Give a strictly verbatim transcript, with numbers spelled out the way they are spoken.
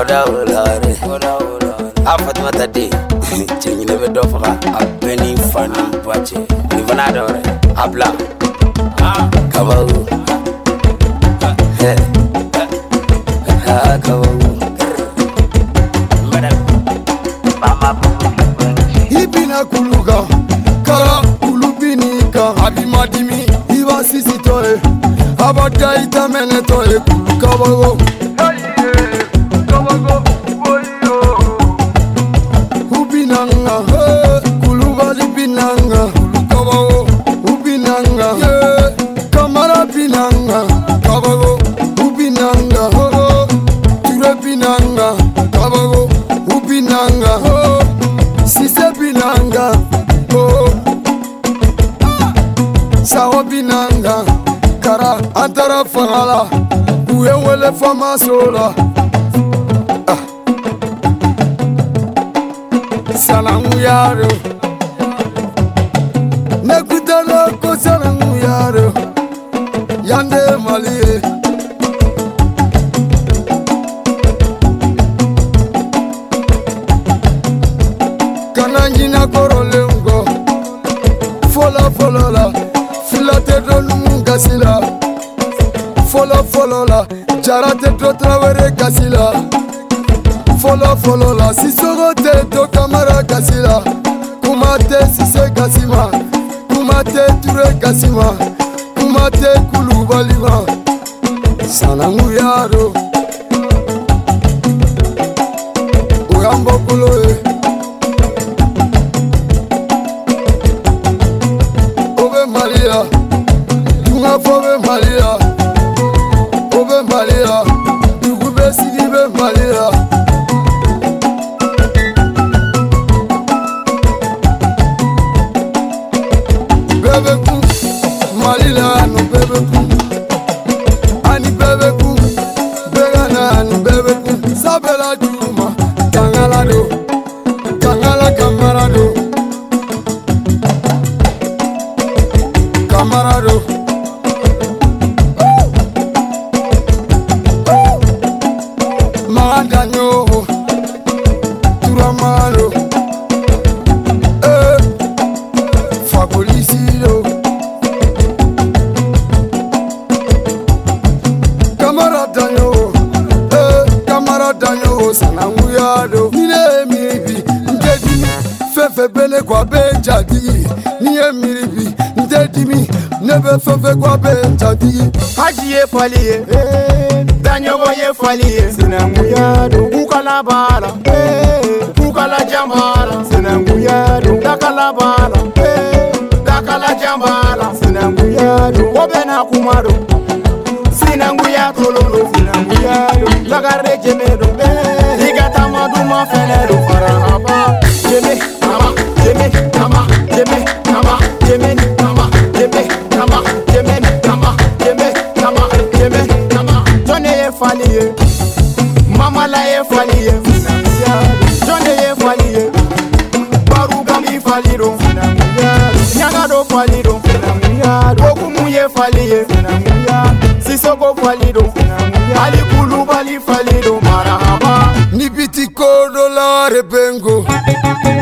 Oda olare, afat mata de, chingi lebe dofra, abeni fani bache, nivana dore, abla, kawau, he, ha kawau, ibina kuluga, kara kulubinika, abimadimi, iwa sisi toe, abada itamene toe, kawago. Ubinanga, kulubali binanga, kabago, ubinanga, kamara binanga, kabago, ubinanga, ture binanga, kabago, ubinanga, sise binanga, sawa binanga, kara antara fangala, uye wele fama sola. Salangu yaro, nekutana ko salangu yaro, yande mali. Kananjina korolengo, fola fola la, filate donu gasila, fola fola la, jarate do travere gasila. Follow, follow la, si sorote to kamara kasila. Kumate sise kasima, kumate ture kasima, kumate kulubalima. Sanangu yaro, uyambo kuloe. Obe Maria, tunga fobe Maria, obe Maria, dugube sigibe Maria. Bebe ku, Malila no bebe ku, ani bebe ku, begana no bebe ku, sabela juma, kangala do, kangala kamarado, kamarado. Maganyo, turamalo. Sanangu yaro, nile miribi, ndedimi, fefe bele kwa benjadi. Niye miribi, ndedimi, nebe fefe kwa benjadi. Haji ye faliye, danyogo ye faliye. Sanangu yaro, kukala bala, kukala jambala. Sanangu yaro, dakala bala, dakala jambala. Sanangu yaro, obena kumaro. Sanangu ya tololo, sanangu yaro, lagare jemedo. Duma fenero farahaba, jeme nama, jeme nama, jeme nama, jeme nama, jeme nama, jeme nama, jeme nama, jeme nama. Jone ye faliye, mama la ye faliye, Jone ye faliye, baru gami faliro, nyanga do faliro, okumu ye faliye, sisoko faliro, ali kulu bali faliro marahaba. Nibiti kodo la rebengo